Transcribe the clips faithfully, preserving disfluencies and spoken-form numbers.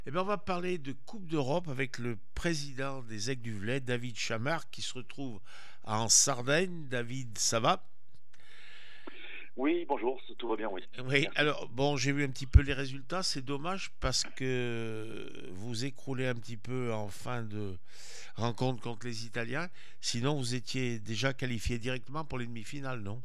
Eh bien, on va parler de Coupe d'Europe avec le président des Aigles du Velay, David Chamard, qui se retrouve en Sardaigne. David, ça va? Oui, bonjour, tout va bien, oui. Oui, Merci. alors, bon, j'ai vu un petit peu les résultats. C'est dommage parce que vous écroulez un petit peu en fin de rencontre contre les Italiens. Sinon, vous étiez déjà qualifié directement pour les demi-finales, non?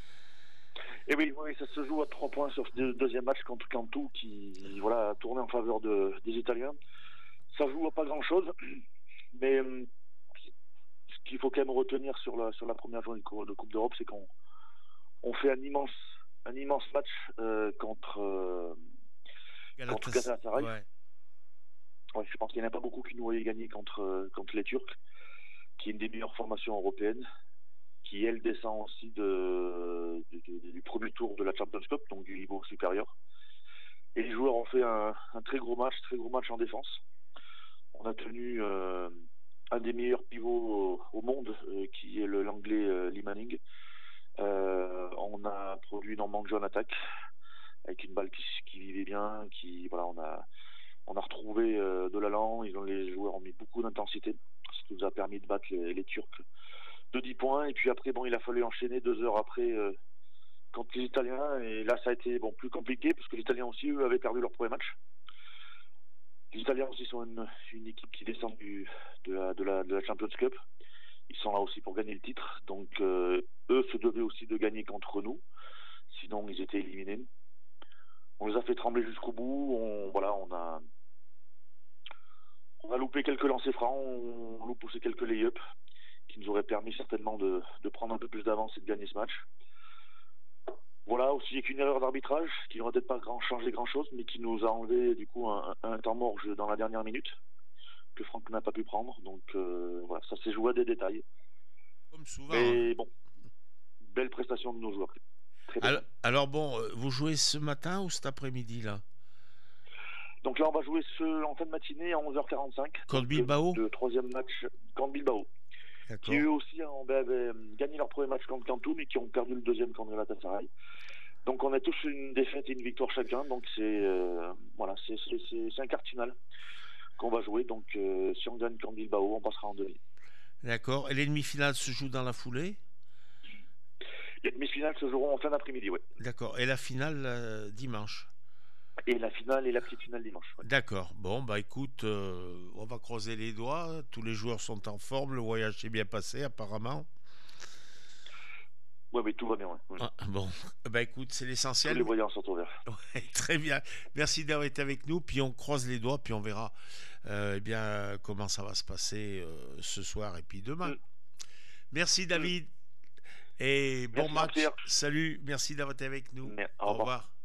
Et oui, oui, ça se joue à trois points sur ce deuxième match contre Cantou qui voilà, a tourné en faveur de, des Italiens. Ça joue à pas grand-chose, mais hum, ce qu'il faut quand même retenir sur la, sur la première journée de Cou- de Coupe d'Europe, c'est qu'on on fait un immense, un immense match euh, contre, euh, contre Galatas, Galatasaray. ouais. Ouais, je pense qu'il n'y en a pas beaucoup qui nous voyaient gagner contre, euh, contre les Turcs, qui est une des meilleures formations européennes, qui elle descend aussi de, de- de- du premier tour de la Champions Cup, donc du niveau supérieur. Et les joueurs ont fait un, un très gros match, très gros match en défense. On a tenu euh, un des meilleurs pivots au, au monde, euh, qui est le- l'anglais euh, Lee Manning. Euh, on a produit énormément de jeux en attaque, avec une balle qui, qui vivait bien, qui voilà, on a on a retrouvé euh, de l'allant. Ils ont les joueurs ont mis beaucoup d'intensité, ce qui nous a permis de battre les, les Turcs de dix points. Et puis après, bon, il a fallu enchaîner deux heures après euh, contre les Italiens. Et là, ça a été bon plus compliqué parce que les Italiens aussi, eux, avaient perdu leur premier match. Les Italiens aussi sont une, une équipe qui descend du, de, la, de, la, de la Champions Cup. Ils sont là aussi pour gagner le titre. Donc, euh, eux se devaient aussi de gagner contre nous. Sinon, ils étaient éliminés. On les a fait trembler jusqu'au bout. On, voilà, on a, on a loupé quelques lancers francs. On, on loupe aussi quelques lay-ups qui nous auraient permis certainement de, de prendre un peu plus d'avance et de gagner ce match. Voilà, aussi avec une erreur d'arbitrage qui n'aurait peut-être pas grand, changé grand-chose, mais qui nous a enlevé du coup un, un temps mort dans la dernière minute que Franck n'a pas pu prendre. Donc euh, voilà, ça s'est joué à des détails. Comme souvent, hein. Mais bon, belle prestation de nos joueurs. Très belle Alors, même. alors bon, euh, vous jouez ce matin ou cet après-midi là? Donc là, on va jouer ce, en fin de matinée à onze heures quarante-cinq. Contre Donc le, Bilbao? le troisième match contre Bilbao. Qui D'accord. eux aussi ont ben, ben, gagné leur premier match contre Cantou, mais qui ont perdu le deuxième contre Galatasaray. Donc on a tous une défaite et une victoire chacun. Donc c'est euh, voilà, c'est c'est- c'est- c'est un quart de finale qu'on va jouer. Donc euh, si on gagne contre Bilbao, on passera en demi. D'accord. Et les demi-finales se jouent dans la foulée? Les demi-finales se joueront en fin d'après-midi, ouais. D'accord. Et la finale euh, dimanche? Et la finale et la petite finale dimanche. Ouais, D'accord. Bon, bah écoute, euh, on va croiser les doigts. Tous les joueurs sont en forme. Le voyage s'est bien passé, apparemment. ouais, mais tout va bien. Ouais. Ouais. Ah, bon, bah écoute, c'est Tous l'essentiel. les voyants sont ouverts. Ouais, très bien. Merci d'avoir été avec nous. Puis on croise les doigts, puis on verra euh, eh bien comment ça va se passer euh, ce soir et puis demain. Mm, Merci mm. David et bon Merci match. Jean-Pierre. Salut. Merci d'avoir été avec nous. Au Au revoir. revoir.